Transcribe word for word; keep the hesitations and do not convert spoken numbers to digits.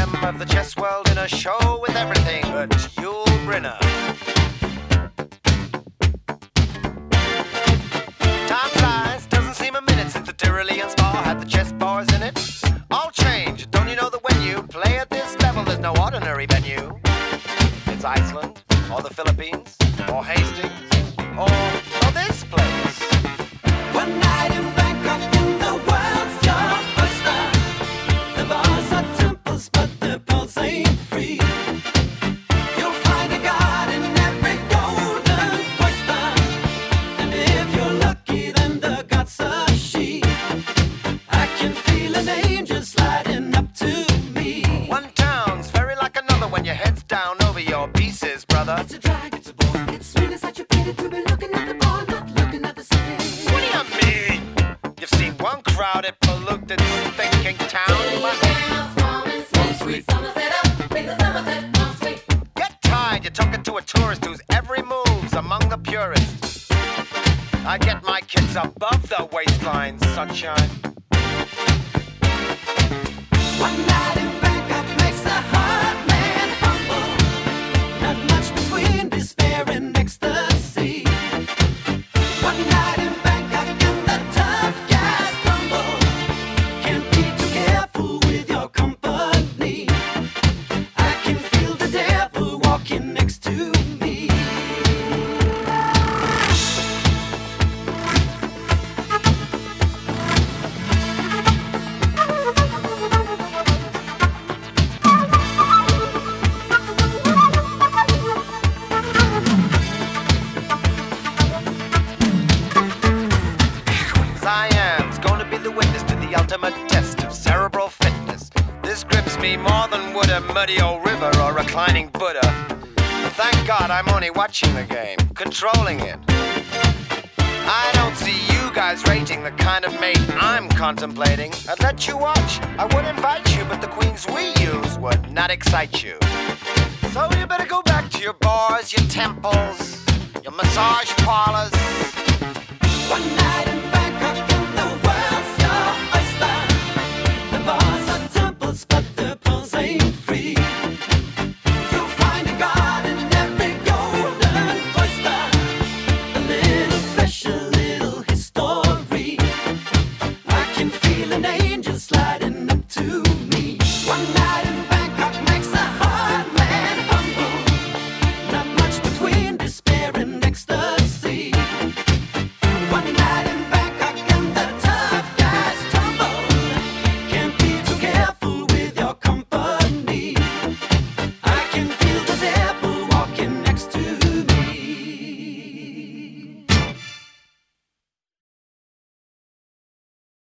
gem of the chess world in a show with everything but Yul Brynner. Time flies, doesn't seem a minute since the Tyrolean spa had the chess bars in it. All change, don't you know that when you play at this level, there's no ordinary venue? It's Iceland, or the Philippines, or Hastings, or, or this place. One night in Bangkok in the world's your oyster. The bars are temples, but the pulse ain't free. You'll find a god in every golden oyster, and if you're lucky, then the god's a she. I can feel an angel sliding up to me. One town's very like another when your head's down over your pieces, brother. It's a drag, it's a bore. It's really such a pity to be looking at the bar, not looking at the city. What do you mean? You've seen one crowded, polluted, thinking town. You must get tired, you're talking to a tourist whose every move's among the purists. I get my kids above the waistline, sunshine. One night in Bangkok makes a hard man humble. Not much between despair and ecstasy. One night in Bangkok and the tough guys stumble. Can't be too careful with your company. I can feel the devil walking next to me. Siam's gonna be the witness to the ultimate test of cerebral fitness. This grips me more than would a muddy old river or reclining Buddha. But thank God I'm only watching the game, controlling it. I don't see you guys rating the kind of mate I'm contemplating. I'd let you watch, I would invite you, but the queens we use would not excite you. So you better go back to your bars, your temples, your massage parlors. One night